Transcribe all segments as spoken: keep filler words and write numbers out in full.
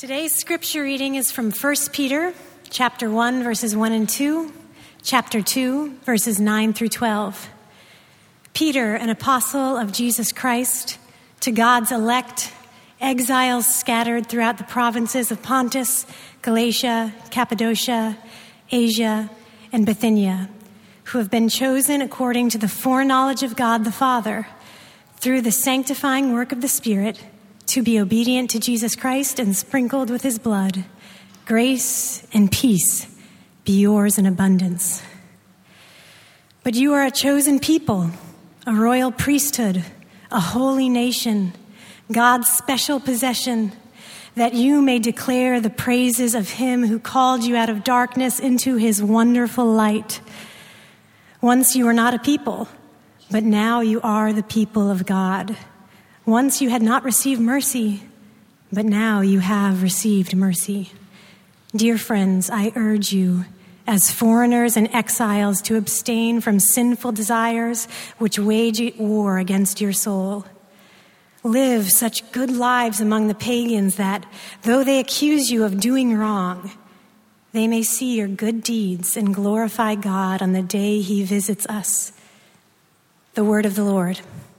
Today's scripture reading is from First Peter, chapter one, verses one and two, chapter two, verses nine through twelve. Peter, an apostle of Jesus Christ, to God's elect, exiles scattered throughout the provinces of Pontus, Galatia, Cappadocia, Asia, and Bithynia, who have been chosen according to the foreknowledge of God the Father, through the sanctifying work of the Spirit, to be obedient to Jesus Christ and sprinkled with his blood. Grace and peace be yours in abundance. But you are a chosen people, a royal priesthood, a holy nation, God's special possession, that you may declare the praises of him who called you out of darkness into his wonderful light. Once you were not a people, but now you are the people of God. Once you had not received mercy, but now you have received mercy. Dear friends, I urge you, as foreigners and exiles, to abstain from sinful desires which wage war against your soul. Live such good lives among the pagans that, though they accuse you of doing wrong, they may see your good deeds and glorify God on the day he visits us. The word of the Lord.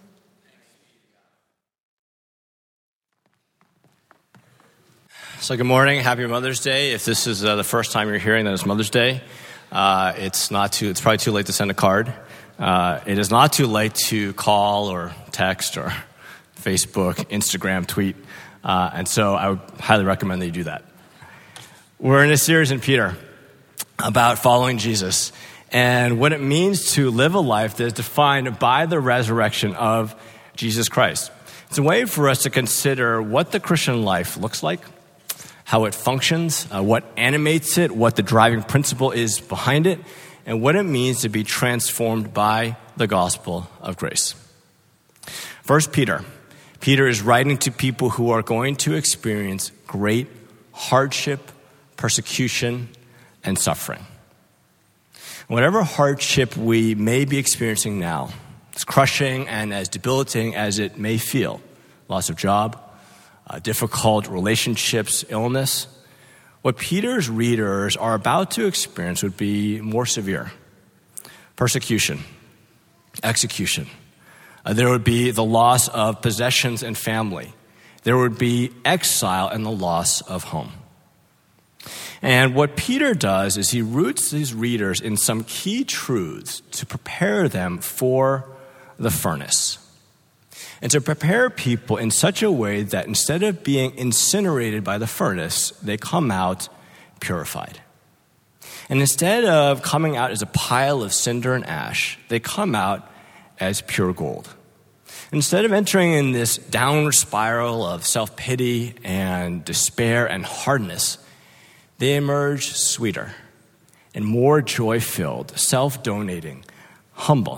So good morning, happy Mother's Day. If this is uh, the first time you're hearing that it's Mother's Day, uh, it's not too. It's probably too late to send a card. Uh, it is not too late to call or text or Facebook, Instagram, tweet, uh, and so I would highly recommend that you do that. We're in a series in Peter about following Jesus and what it means to live a life that is defined by the resurrection of Jesus Christ. It's a way for us to consider what the Christian life looks like, how it functions, uh, what animates it, what the driving principle is behind it, and what it means to be transformed by the gospel of grace. First Peter. Peter is writing to people who are going to experience great hardship, persecution, and suffering. Whatever hardship we may be experiencing now, as crushing and as debilitating as it may feel, loss of job, Uh, difficult relationships, illness, what Peter's readers are about to experience would be more severe. Persecution, execution. Uh, there would be the loss of possessions and family. There would be exile and the loss of home. And what Peter does is he roots these readers in some key truths to prepare them for the furnace. And to prepare people in such a way that instead of being incinerated by the furnace, they come out purified. And instead of coming out as a pile of cinder and ash, they come out as pure gold. Instead of entering in this downward spiral of self-pity and despair and hardness, they emerge sweeter and more joy-filled, self-donating, humble.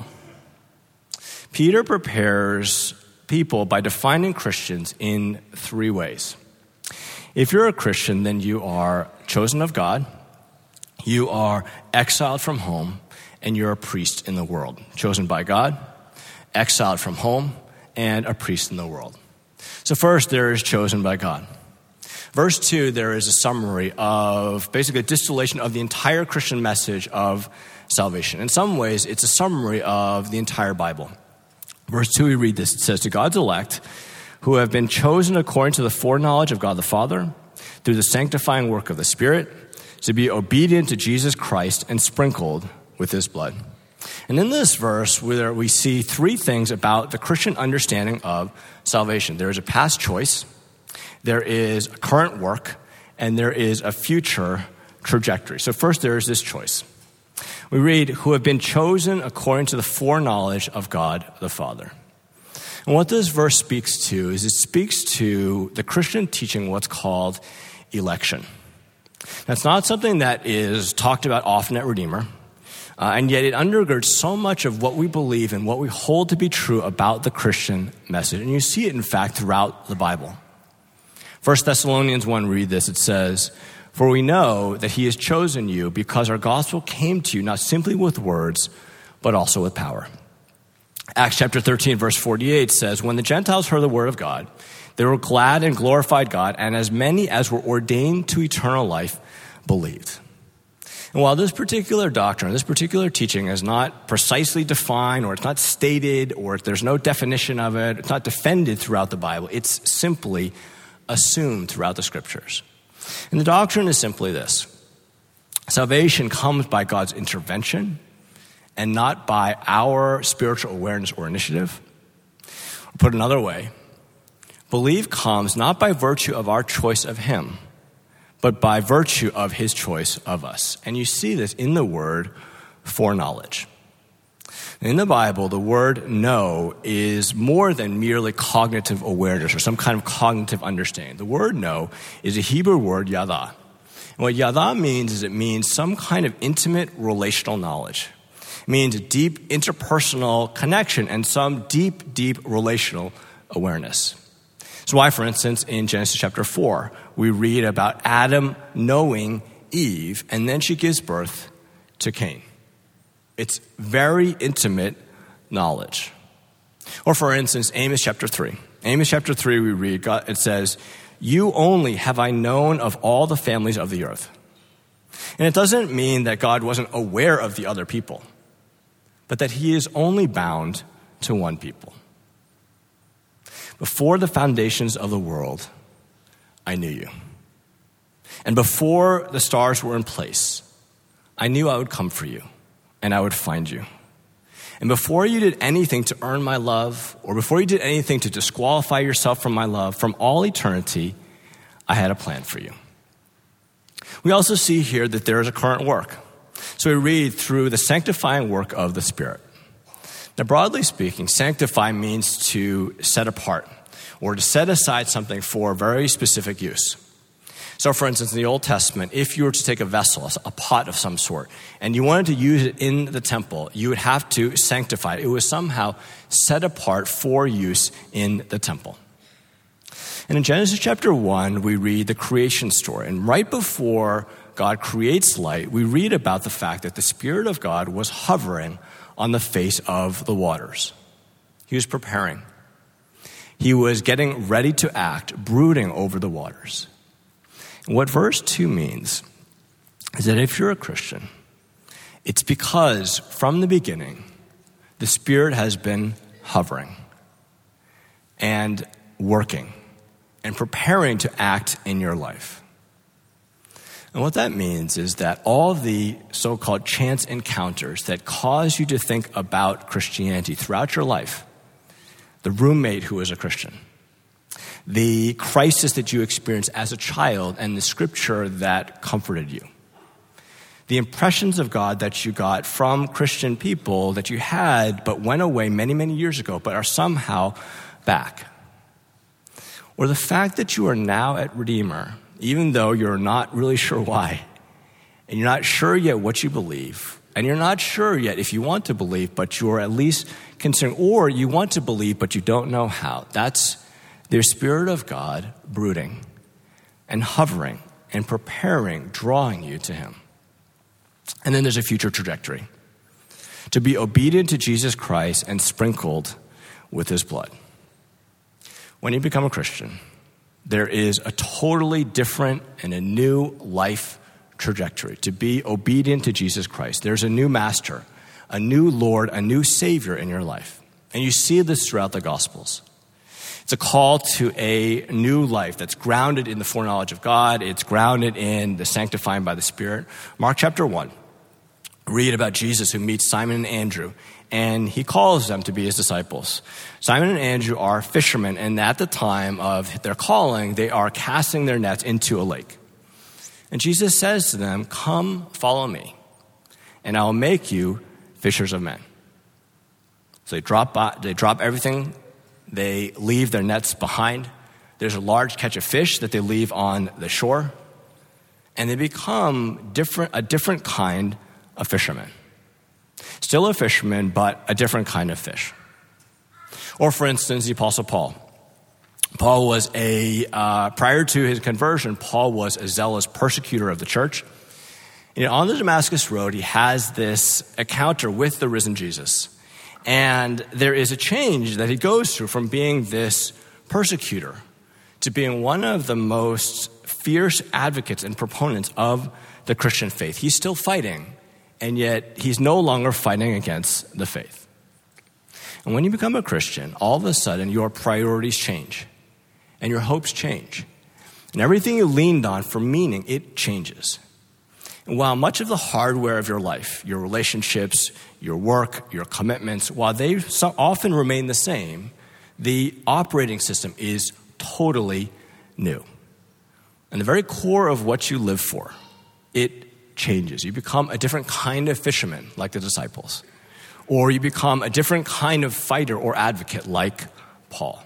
Peter prepares people by defining Christians in three ways. If you're a Christian, then you are chosen of God, you are exiled from home, and you're a priest in the world. Chosen by God, exiled from home, and a priest in the world. So first, there is chosen by God. Verse two, there is a summary of basically a distillation of the entire Christian message of salvation. In some ways, it's a summary of the entire Bible. Verse two, we read this. It says, to God's elect, who have been chosen according to the foreknowledge of God the Father, through the sanctifying work of the Spirit, to be obedient to Jesus Christ and sprinkled with his blood. And in this verse, where we see three things about the Christian understanding of salvation. There is a past choice, there is a current work, and there is a future trajectory. So first, there is this choice. We read, who have been chosen according to the foreknowledge of God the Father. And what this verse speaks to is it speaks to the Christian teaching what's called election. That's not something that is talked about often at Redeemer, uh, and yet it undergirds so much of what we believe and what we hold to be true about the Christian message. And you see it, in fact, throughout the Bible. First Thessalonians one, read this. It says, for we know that he has chosen you because our gospel came to you not simply with words, but also with power. Acts chapter thirteen, verse forty-eight says, when the Gentiles heard the word of God, They were glad and glorified God, and as many as were ordained to eternal life believed. And while this particular doctrine, this particular teaching is not precisely defined, or it's not stated, or there's no definition of it, it's not defended throughout the Bible, it's simply assumed throughout the scriptures. And the doctrine is simply this: salvation comes by God's intervention and not by our spiritual awareness or initiative. Or put another way, belief comes not by virtue of our choice of him, but by virtue of his choice of us. And you see this in the word foreknowledge. In the Bible, the word know is more than merely cognitive awareness or some kind of cognitive understanding. The word know is a Hebrew word, yada. And what yada means is it means some kind of intimate relational knowledge. It means a deep interpersonal connection and some deep, deep relational awareness. So why, for instance, in Genesis chapter four, we read about Adam knowing Eve, and then she gives birth to Cain. It's very intimate knowledge. Or for instance, Amos chapter three. Amos chapter three, we read, God, it says, "You only have I known of all the families of the earth." And it doesn't mean that God wasn't aware of the other people, but that he is only bound to one people. Before the foundations of the world, I knew you. And before the stars were in place, I knew I would come for you and I would find you. And before you did anything to earn my love, or before you did anything to disqualify yourself from my love, from all eternity, I had a plan for you. We also see here that there is a current work. So we read through the sanctifying work of the Spirit. Now, broadly speaking, sanctify means to set apart or to set aside something for very specific use. So, for instance, in the Old Testament, if you were to take a vessel, a pot of some sort, and you wanted to use it in the temple, you would have to sanctify it. It was somehow set apart for use in the temple. And in Genesis chapter one, we read the creation story. And right before God creates light, we read about the fact that the Spirit of God was hovering on the face of the waters. He was preparing. He was getting ready to act, brooding over the waters. And what verse two means is that if you're a Christian, it's because from the beginning, the Spirit has been hovering and working and preparing to act in your life. And what that means is that all the so-called chance encounters that cause you to think about Christianity throughout your life, the roommate who is a Christian, the crisis that you experienced as a child and the scripture that comforted you, the impressions of God that you got from Christian people that you had but went away many, many years ago but are somehow back, or the fact that you are now at Redeemer, even though you're not really sure why, and you're not sure yet what you believe, and you're not sure yet if you want to believe, but you're at least concerned, or you want to believe, but you don't know how. That's the Spirit of God brooding and hovering and preparing, drawing you to him. And then there's a future trajectory: to be obedient to Jesus Christ and sprinkled with his blood. When you become a Christian, there is a totally different and a new life trajectory. To be obedient to Jesus Christ. There's a new master, a new Lord, a new Savior in your life. And you see this throughout the Gospels. It's a call to a new life that's grounded in the foreknowledge of God. It's grounded in the sanctifying by the Spirit. Mark chapter one, read about Jesus who meets Simon and Andrew, and he calls them to be his disciples. Simon and Andrew are fishermen, and at the time of their calling, they are casting their nets into a lake. And Jesus says to them, "Come, follow me, and I will make you fishers of men." So they drop by, they drop everything. They leave their nets behind. There's a large catch of fish that they leave on the shore, and they become different, a different kind of fisherman. Still a fisherman, but a different kind of fish. Or for instance, the Apostle Paul. Paul was a, uh, prior to his conversion, Paul was a zealous persecutor of the church. And on the Damascus Road, he has this encounter with the risen Jesus. And there is a change that he goes through from being this persecutor to being one of the most fierce advocates and proponents of the Christian faith. He's still fighting, and yet he's no longer fighting against the faith. And when you become a Christian, all of a sudden your priorities change, and your hopes change. And everything you leaned on for meaning, it changes. And while much of the hardware of your life, your relationships, your work, your commitments, while they so often remain the same, the operating system is totally new. And the very core of what you live for, it changes. You become a different kind of fisherman, like the disciples. Or you become a different kind of fighter or advocate, like Paul.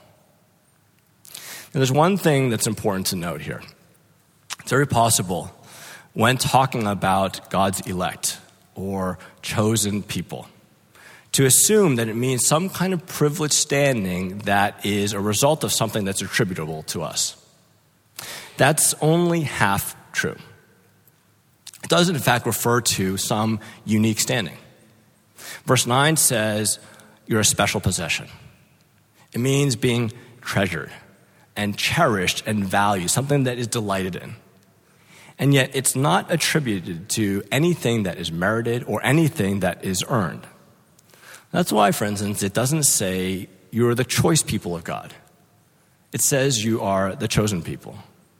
And there's one thing that's important to note here. It's very possible when talking about God's elect or chosen people to assume that it means some kind of privileged standing that is a result of something that's attributable to us. That's only half true. It does, in fact, refer to some unique standing. Verse nine says, you're a special possession. It means being treasured and cherished and valued, something that is delighted in. And yet it's not attributed to anything that is merited or anything that is earned. That's why, for instance, it doesn't say you're the choice people of God. It says you are the chosen people.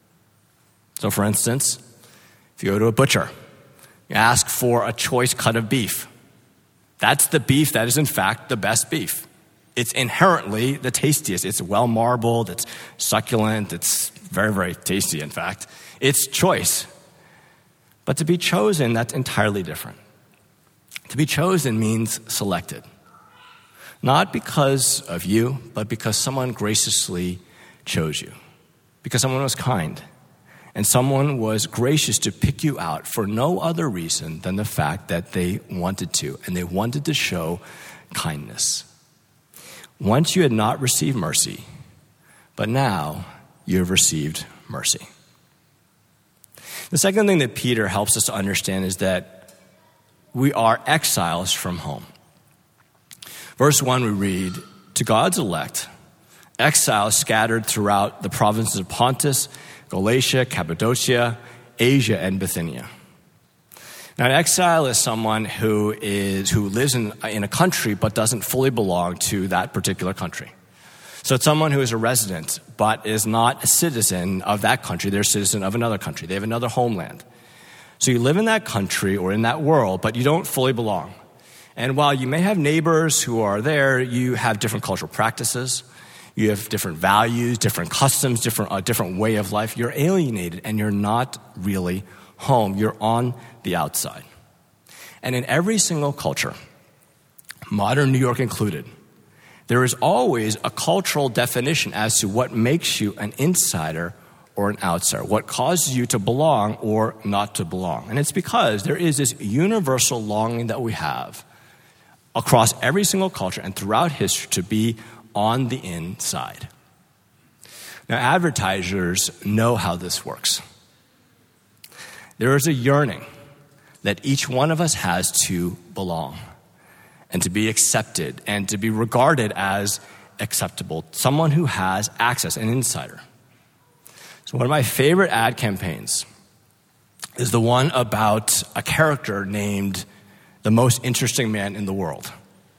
So, for instance, if you go to a butcher, you ask for a choice cut of beef. That's the beef that is, in fact, the best beef. It's inherently the tastiest. It's well marbled, it's succulent, it's very, very tasty, in fact. It's choice. But to be chosen, that's entirely different. To be chosen means selected. Not because of you, but because someone graciously chose you. Because someone was kind. And someone was gracious to pick you out for no other reason than the fact that they wanted to. And they wanted to show kindness. Once you had not received mercy, but now you have received mercy. The second thing that Peter helps us to understand is that we are exiles from home. Verse one, we read, to God's elect, exiles scattered throughout the provinces of Pontus, Galatia, Cappadocia, Asia, and Bithynia. Now, an exile is someone who is who lives in, in a country but doesn't fully belong to that particular country. So it's someone who is a resident but is not a citizen of that country. They're a citizen of another country. They have another homeland. So you live in that country or in that world, but you don't fully belong. And while you may have neighbors who are there, you have different cultural practices. You have different values, different customs, different uh, different way of life. You're alienated and you're not really home. You're on the outside. And in every single culture, modern New York included, there is always a cultural definition as to what makes you an insider or an outsider, what causes you to belong or not to belong. And it's because there is this universal longing that we have across every single culture and throughout history to be on the inside. Now, advertisers know how this works. There is a yearning that each one of us has to belong and to be accepted and to be regarded as acceptable, someone who has access, an insider. So one of my favorite ad campaigns is the one about a character named the most interesting man in the world.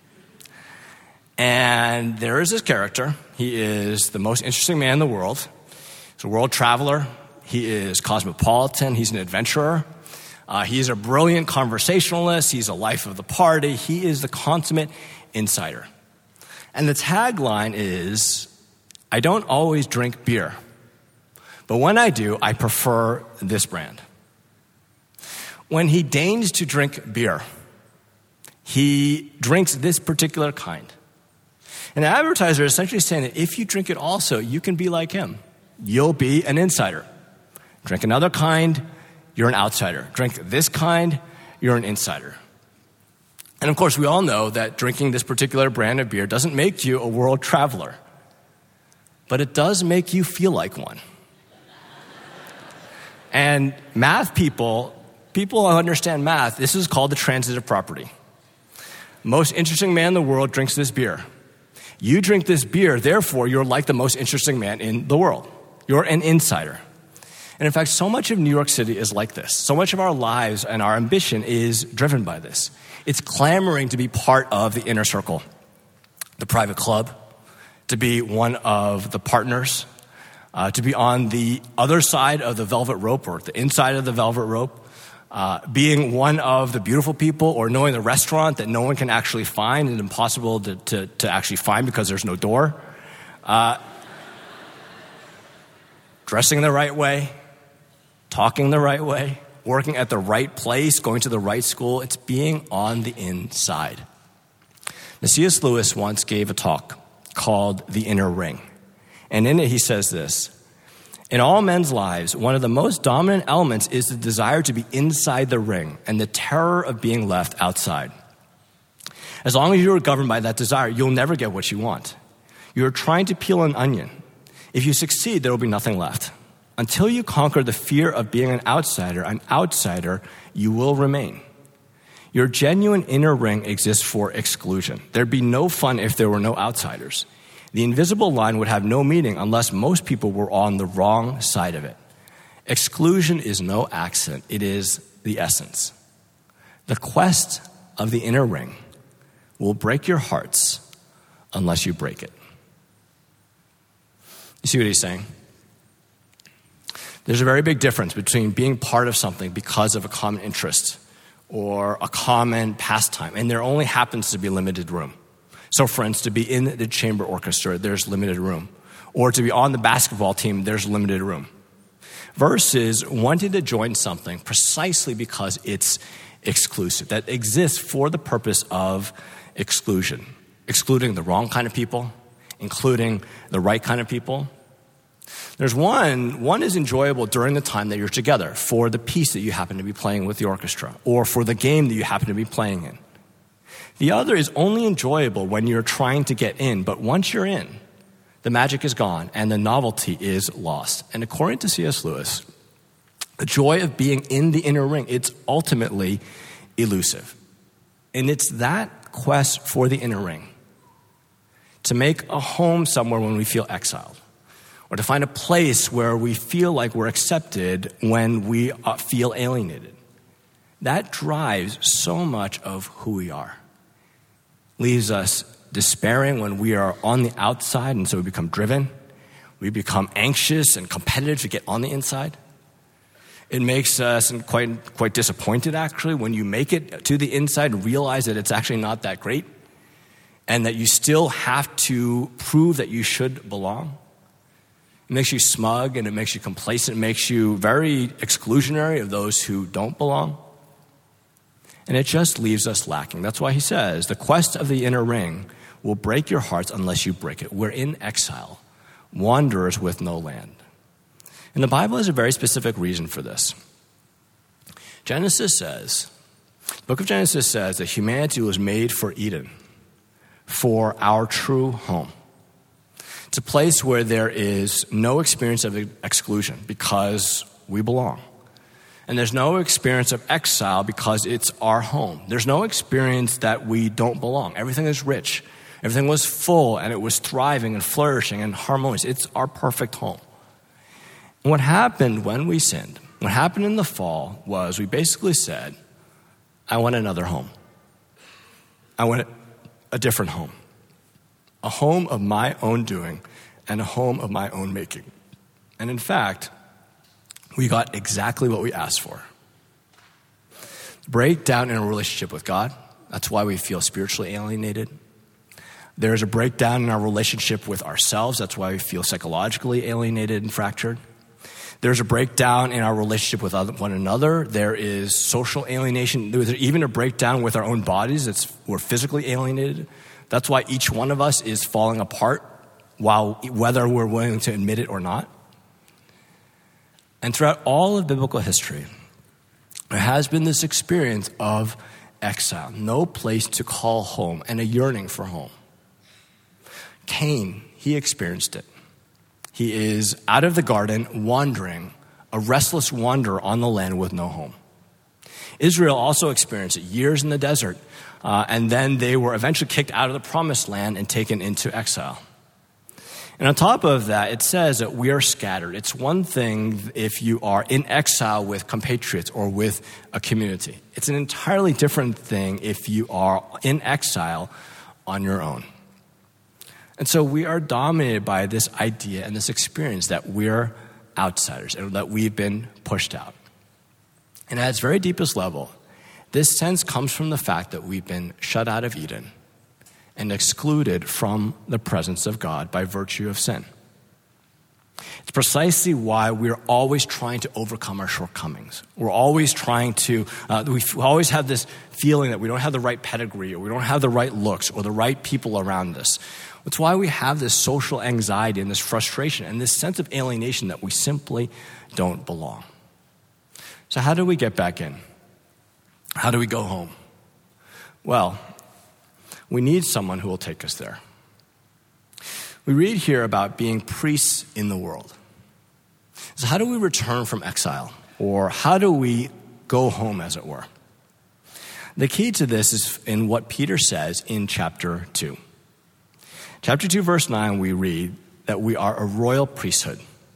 And there is this character. He is the most interesting man in the world. He's a world traveler. He is cosmopolitan. He's an adventurer. Uh, he is a brilliant conversationalist. He's a life of the party. He is the consummate insider. And the tagline is, I don't always drink beer, but when I do, I prefer this brand. When he deigns to drink beer, he drinks this particular kind. And the advertiser is essentially saying that if you drink it also, you can be like him. You'll be an insider. Drink another kind, you're an outsider. Drink this kind, you're an insider. And of course, we all know that drinking this particular brand of beer doesn't make you a world traveler, but it does make you feel like one. And math people, people who understand math, this is called the transitive property. Most interesting man in the world drinks this beer. You drink this beer, therefore you're like the most interesting man in the world. You're an insider. And in fact, so much of New York City is like this. So much of our lives and our ambition is driven by this. It's clamoring to be part of the inner circle, the private club, to be one of the partners, uh, to be on the other side of the velvet rope or the inside of the velvet rope, uh, being one of the beautiful people or knowing the restaurant that no one can actually find and impossible to, to, to actually find because there's no door, uh, dressing the right way, talking the right way, working at the right place, going to the right school. It's being on the inside. Now, C S Lewis once gave a talk called The Inner Ring. And in it, he says this: in all men's lives, one of the most dominant elements is the desire to be inside the ring and the terror of being left outside. As long as you are governed by that desire, you'll never get what you want. You're trying to peel an onion. If you succeed, there will be nothing left. Until you conquer the fear of being an outsider, an outsider, you will remain. Your genuine inner ring exists for exclusion. There'd be no fun if there were no outsiders. The invisible line would have no meaning unless most people were on the wrong side of it. Exclusion is no accident. It is the essence. The quest of the inner ring will break your hearts unless you break it. You see what he's saying? There's a very big difference between being part of something because of a common interest or a common pastime, and there only happens to be limited room. So for instance, to be in the chamber orchestra, there's limited room. Or to be on the basketball team, there's limited room. Versus wanting to join something precisely because it's exclusive, that exists for the purpose of exclusion, excluding the wrong kind of people, including the right kind of people. There's one, one is enjoyable during the time that you're together for the piece that you happen to be playing with the orchestra or for the game that you happen to be playing in. The other is only enjoyable when you're trying to get in, but once you're in, the magic is gone and the novelty is lost. And according to C S Lewis, the joy of being in the inner ring, it's ultimately elusive. And it's that quest for the inner ring, to make a home somewhere when we feel exiled, or to find a place where we feel like we're accepted when we feel alienated. That drives so much of who we are. Leaves us despairing when we are on the outside, and so we become driven. We become anxious and competitive to get on the inside. It makes us quite, quite disappointed, actually, when you make it to the inside and realize that it's actually not that great and that you still have to prove that you should belong. It makes you smug and it makes you complacent. It makes you very exclusionary of those who don't belong. And it just leaves us lacking. That's why he says, the quest of the inner ring will break your hearts unless you break it. We're in exile, wanderers with no land. And the Bible has a very specific reason for this. Genesis says, the book of Genesis says that humanity was made for Eden, for our true home. It's a place where there is no experience of exclusion because we belong. And there's no experience of exile because it's our home. There's no experience that we don't belong. Everything is rich. Everything was full and it was thriving and flourishing and harmonious. It's our perfect home. And what happened when we sinned, what happened in the fall was we basically said, I want another home. I want a different home. A home of my own doing and a home of my own making. And in fact, we got exactly what we asked for. Breakdown in a relationship with God. That's why we feel spiritually alienated. There's a breakdown in our relationship with ourselves. That's why we feel psychologically alienated and fractured. There's a breakdown in our relationship with one another. There is social alienation. There's even a breakdown with our own bodies. It's, we're physically alienated. That's why each one of us is falling apart, while whether we're willing to admit it or not. And throughout all of biblical history, there has been this experience of exile, no place to call home, and a yearning for home. Cain, he experienced it. He is out of the garden, wandering, a restless wanderer on the land with no home. Israel also experienced it, years in the desert, uh, and then they were eventually kicked out of the promised land and taken into exile. And on top of that, it says that we are scattered. It's one thing if you are in exile with compatriots or with a community. It's an entirely different thing if you are in exile on your own. And so we are dominated by this idea and this experience that we're outsiders and that we've been pushed out. And at its very deepest level, this sense comes from the fact that we've been shut out of Eden and excluded from the presence of God by virtue of sin. It's precisely why we're always trying to overcome our shortcomings. We're always trying to, uh, we always have this feeling that we don't have the right pedigree or we don't have the right looks or the right people around us. It's why we have this social anxiety and this frustration and this sense of alienation that we simply don't belong. So how do we get back in? How do we go home? Well, we need someone who will take us there. We read here about being priests in the world. So how do we return from exile? Or how do we go home, as it were? The key to this is in what Peter says in chapter two. Chapter two, verse nine, we read that we are a royal priesthood,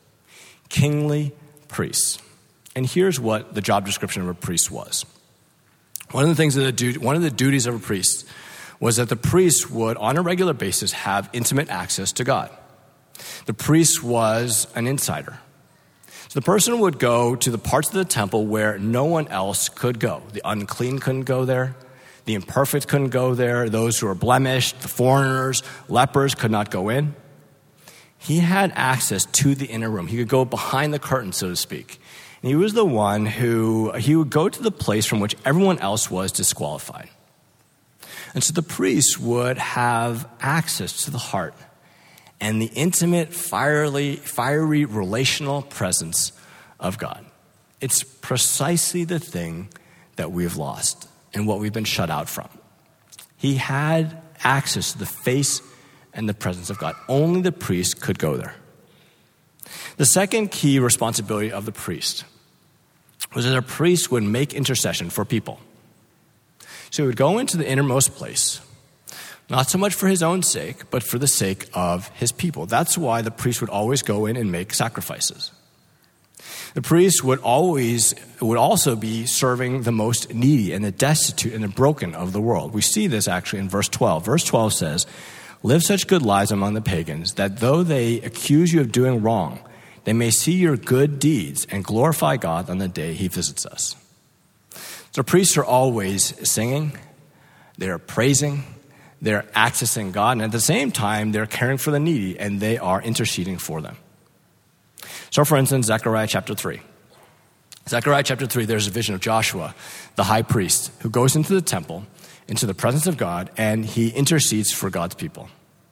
kingly priests. And here's what the job description of a priest was. One of the things that the du- one of the duties of a priest was that the priest would, on a regular basis, have intimate access to God. The priest was an insider. So the person would go to the parts of the temple where no one else could go. The unclean couldn't go there. The imperfect couldn't go there. Those who were blemished, the foreigners, lepers could not go in. He had access to the inner room. He could go behind the curtain, so to speak. And he was the one who, he would go to the place from which everyone else was disqualified. And so the priest would have access to the heart and the intimate, fiery, fiery relational presence of God. It's precisely the thing that we've lost and what we've been shut out from. He had access to the face and the presence of God. Only the priest could go there. The second key responsibility of the priest was that a priest would make intercession for people. So he would go into the innermost place, not so much for his own sake, but for the sake of his people. That's why the priest would always go in and make sacrifices. The priest would always, would also be serving the most needy and the destitute and the broken of the world. We see this actually in verse twelve. Verse twelve says, "Live such good lives among the pagans that though they accuse you of doing wrong, they may see your good deeds and glorify God on the day he visits us." So priests are always singing, they're praising, they're accessing God, and at the same time, they're caring for the needy and they are interceding for them. So for instance, Zechariah chapter three. Zechariah chapter three, there's a vision of Joshua, the high priest, who goes into the temple, into the presence of God, and he intercedes for God's people.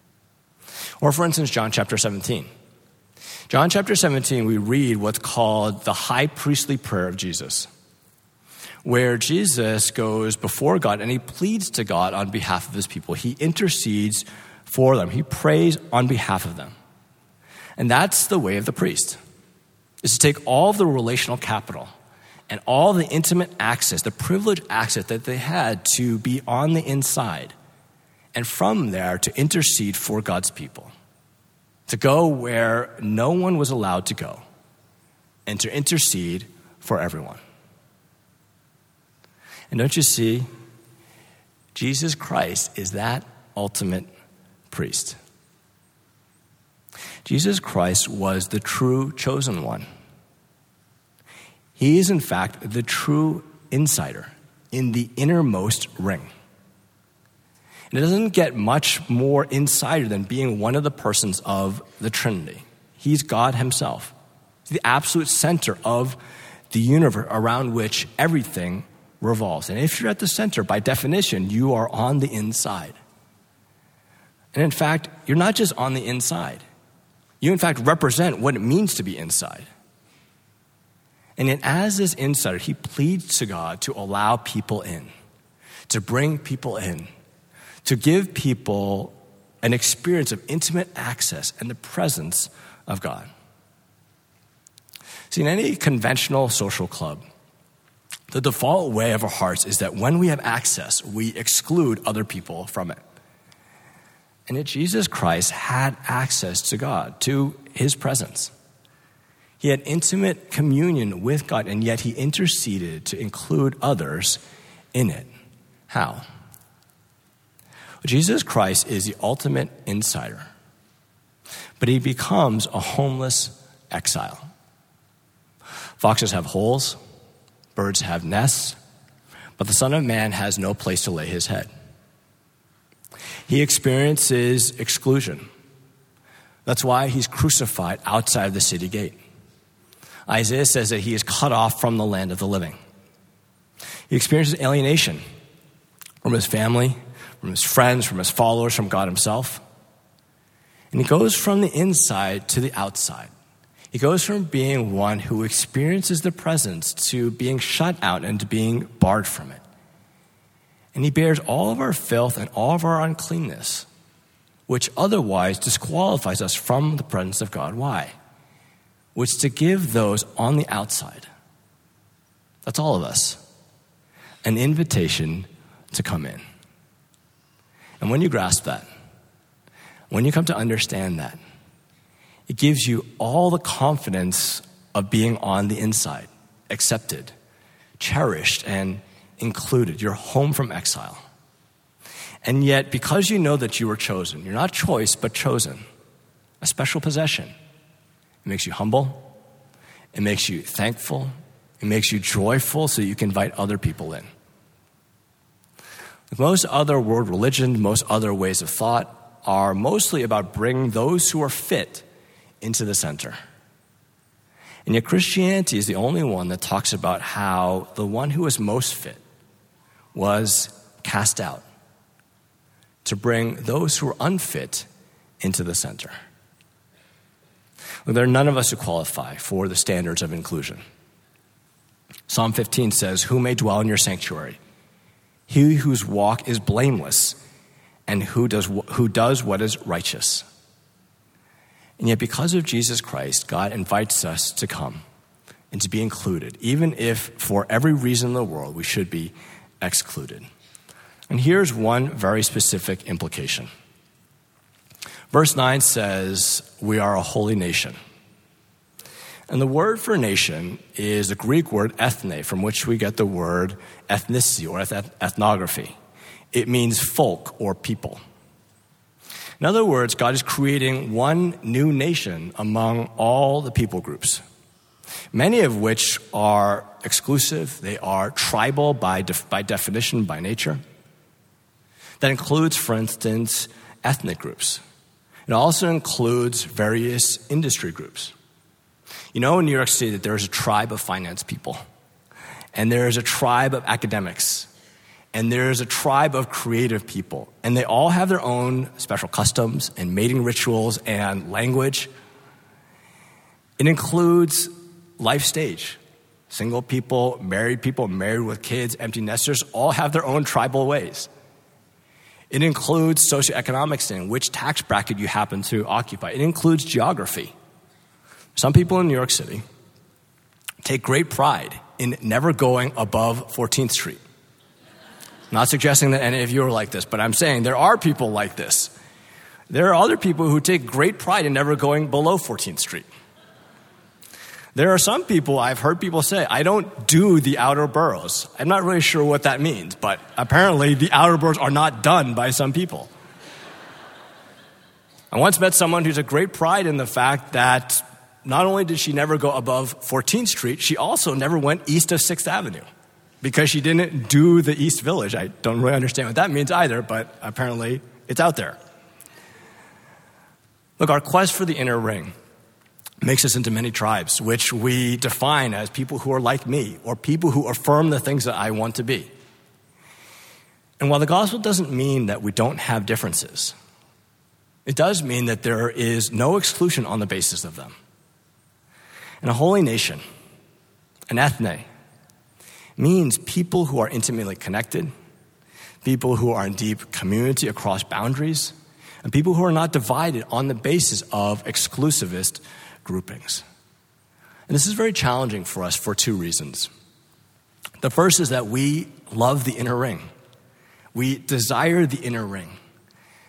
Or for instance, John chapter seventeen. John chapter seventeen, we read what's called the high priestly prayer of Jesus, where Jesus goes before God and he pleads to God on behalf of his people. He intercedes for them. He prays on behalf of them. And that's the way of the priest, is to take all of the relational capital and all the intimate access, the privileged access that they had to be on the inside, and from there to intercede for God's people, to go where no one was allowed to go, and to intercede for everyone. And don't you see, Jesus Christ is that ultimate priest. Jesus Christ was the true chosen one. He is, in fact, the true insider in the innermost ring. And it doesn't get much more insider than being one of the persons of the Trinity. He's God himself. He's the absolute center of the universe around which everything revolves. And if you're at the center, by definition, you are on the inside. And in fact, you're not just on the inside. You, in fact, represent what it means to be inside. And then as this insider, he pleads to God to allow people in, to bring people in, to give people an experience of intimate access and the presence of God. See, in any conventional social club, the default way of our hearts is that when we have access, we exclude other people from it. And yet Jesus Christ had access to God, to his presence. He had intimate communion with God, and yet he interceded to include others in it. How? Jesus Christ is the ultimate insider, but he becomes a homeless exile. Foxes have holes, birds have nests, but the Son of Man has no place to lay his head. He experiences exclusion. That's why he's crucified outside of the city gate. Isaiah says that he is cut off from the land of the living. He experiences alienation from his family, from his friends, from his followers, from God himself. And he goes from the inside to the outside. He goes from being one who experiences the presence to being shut out and to being barred from it. And he bears all of our filth and all of our uncleanness, which otherwise disqualifies us from the presence of God. Why? Which to give those on the outside, that's all of us, an invitation to come in. And when you grasp that, when you come to understand that, it gives you all the confidence of being on the inside, accepted, cherished, and included. You're home from exile. And yet, because you know that you were chosen, you're not choice, but chosen, a special possession. It makes you humble. It makes you thankful. It makes you joyful so you can invite other people in. Like most other world religions, most other ways of thought are mostly about bringing those who are fit into the center. And yet Christianity is the only one that talks about how the one who was most fit was cast out to bring those who are unfit into the center. Well, there are none of us who qualify for the standards of inclusion. Psalm fifteen says, "Who may dwell in your sanctuary? He whose walk is blameless and who does, who does what is righteous." And yet because of Jesus Christ, God invites us to come and to be included, even if for every reason in the world we should be excluded. And here's one very specific implication. Verse nine says, we are a holy nation. And the word for nation is the Greek word ethne, from which we get the word ethnicity or eth- ethnography. It means folk or people. In other words, God is creating one new nation among all the people groups, many of which are exclusive. They are tribal by, def- by definition, by nature. That includes, for instance, ethnic groups. It also includes various industry groups. You know in New York City that there is a tribe of finance people, and there is a tribe of academics, and there is a tribe of creative people, and they all have their own special customs and mating rituals and language. It includes life stage. Single people, married people, married with kids, empty nesters, all have their own tribal ways. It includes socioeconomic standing, which tax bracket you happen to occupy. It includes geography. Some people in New York City take great pride in never going above fourteenth Street. I'm not suggesting that any of you are like this, but I'm saying there are people like this. There are other people who take great pride in never going below fourteenth Street. There are some people, I've heard people say, I don't do the outer boroughs. I'm not really sure what that means, but apparently the outer boroughs are not done by some people. I once met someone who took great pride in the fact that not only did she never go above fourteenth Street, she also never went east of sixth Avenue because she didn't do the East Village. I don't really understand what that means either, but apparently it's out there. Look, our quest for the inner ring makes us into many tribes, which we define as people who are like me or people who affirm the things that I want to be. And while the gospel doesn't mean that we don't have differences, it does mean that there is no exclusion on the basis of them. And a holy nation, an ethne, means people who are intimately connected, people who are in deep community across boundaries, and people who are not divided on the basis of exclusivist groupings. And this is very challenging for us for two reasons. The first is that we love the inner ring. We desire the inner ring.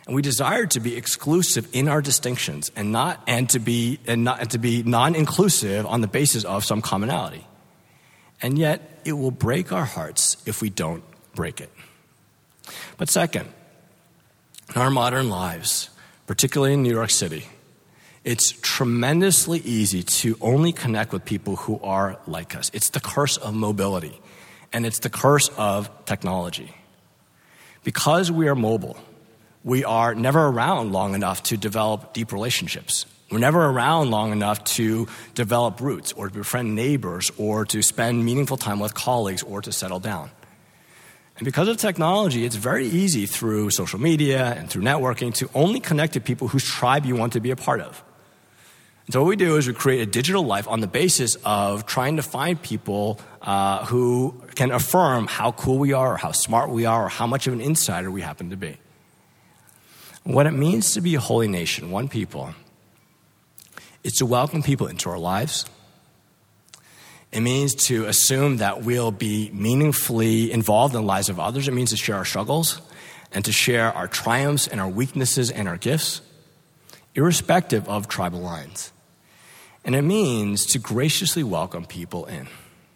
And we desire to be exclusive in our distinctions and not and to be and not and to be non-inclusive on the basis of some commonality. And yet it will break our hearts if we don't break it. But second, in our modern lives, particularly in New York City, it's tremendously easy to only connect with people who are like us. It's the curse of mobility, and it's the curse of technology. Because we are mobile, we are never around long enough to develop deep relationships. We're never around long enough to develop roots or to befriend neighbors or to spend meaningful time with colleagues or to settle down. And because of technology, it's very easy through social media and through networking to only connect to people whose tribe you want to be a part of. And so what we do is we create a digital life on the basis of trying to find people uh, who can affirm how cool we are or how smart we are or how much of an insider we happen to be. What it means to be a holy nation, one people, is to welcome people into our lives. It means to assume that we'll be meaningfully involved in the lives of others. It means to share our struggles and to share our triumphs and our weaknesses and our gifts, irrespective of tribal lines. And it means to graciously welcome people in.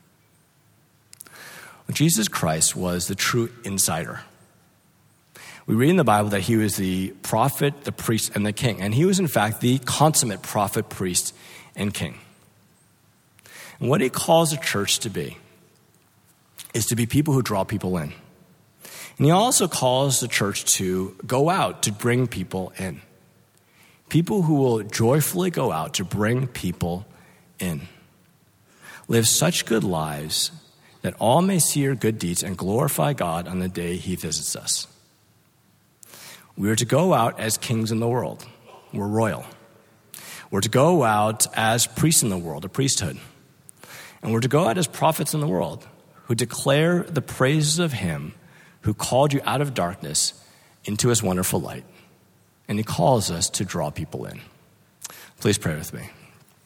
Jesus Christ was the true insider. We read in the Bible that he was the prophet, the priest, and the king. And he was, in fact, the consummate prophet, priest, and king. And what he calls the church to be is to be people who draw people in. And he also calls the church to go out to bring people in. People who will joyfully go out to bring people in. Live such good lives that all may see your good deeds and glorify God on the day he visits us. We are to go out as kings in the world. We're royal. We're to go out as priests in the world, a priesthood. And we're to go out as prophets in the world who declare the praises of him who called you out of darkness into his wonderful light. And he calls us to draw people in. Please pray with me.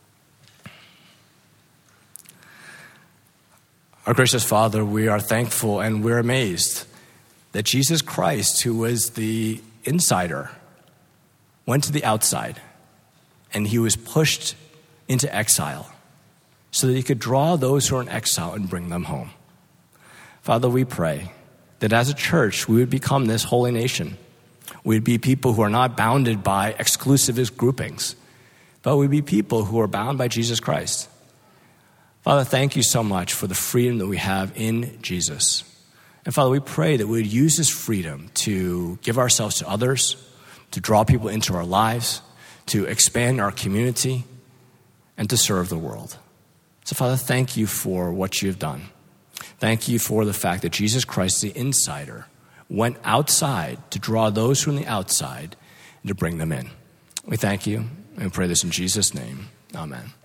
Our gracious Father, we are thankful and we're amazed that Jesus Christ, who was the insider, went to the outside and he was pushed into exile so that he could draw those who are in exile and bring them home. Father, we pray that as a church, we would become this holy nation. We'd be people who are not bounded by exclusivist groupings, but we'd be people who are bound by Jesus Christ. Father, thank you so much for the freedom that we have in Jesus. And Father, we pray that we would use this freedom to give ourselves to others, to draw people into our lives, to expand our community, and to serve the world. So Father, thank you for what you have done. Thank you for the fact that Jesus Christ, the insider, went outside to draw those from the outside and to bring them in. We thank you and we pray this in Jesus' name. Amen.